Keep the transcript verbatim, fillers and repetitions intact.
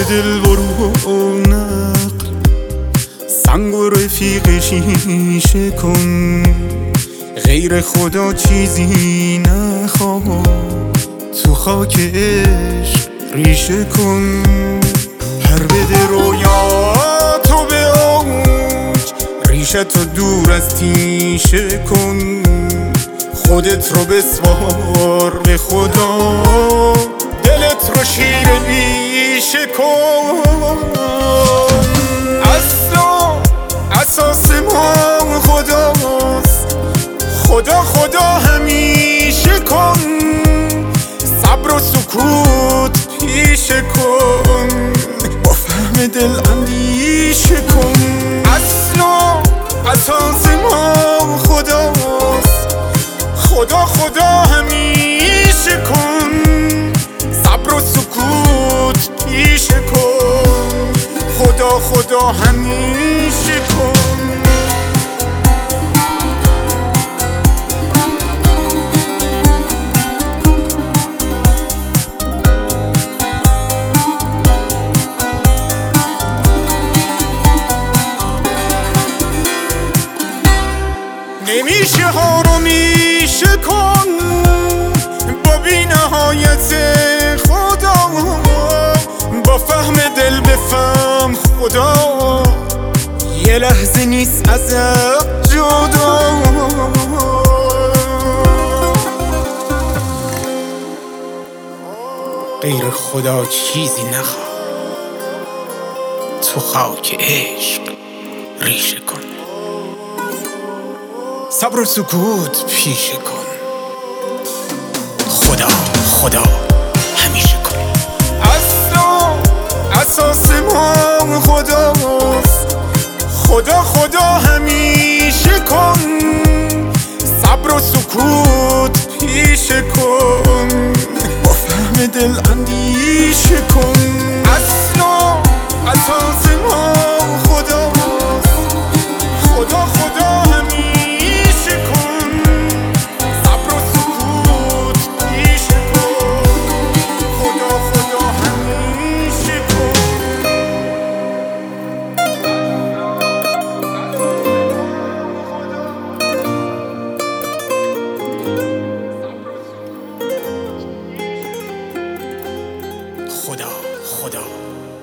دل برو نقل سنگ و رفیق شیشه کن، غیر خدا چیزی نخواه، تو خاک عشق ریشه کن. پر بده رویاتو به اوج، ریشه تو دور از تیشه کن، خودت رو بسپار به خدا، دلت رو شیر بیشه کن. اصلا اساس ما خداست، خدا خدا همیشه کن، صبر و سکوت پیشه کن، با فهم دل اندیشه کن. اصلا اساس ما خداست، خدا خدا همیشه کن، صبر و سکوت پیشه کن، خدا خدا همیشه کن. نمیشه ها رو میشه کن با بی نهایت خدا، با فهم دل بفهم خدا، یه لحظه نیست ازت جدا. غیر خدا چیزی نخواه، تو خاک عشق ریشه کن، صبر و سکوت پیشه کن، خدا خدا همیشه کن. اصلا اساس ما خداست، خدا خدا همیشه کن، صبر و سکوت پیشه کن، با فهم دل اندیشه کن. اصلا اساس ما خداست، خدا خدا همیشه کن، صبر و سکوت پیشه کن، خدا خدا همیشه کن. خدا خدا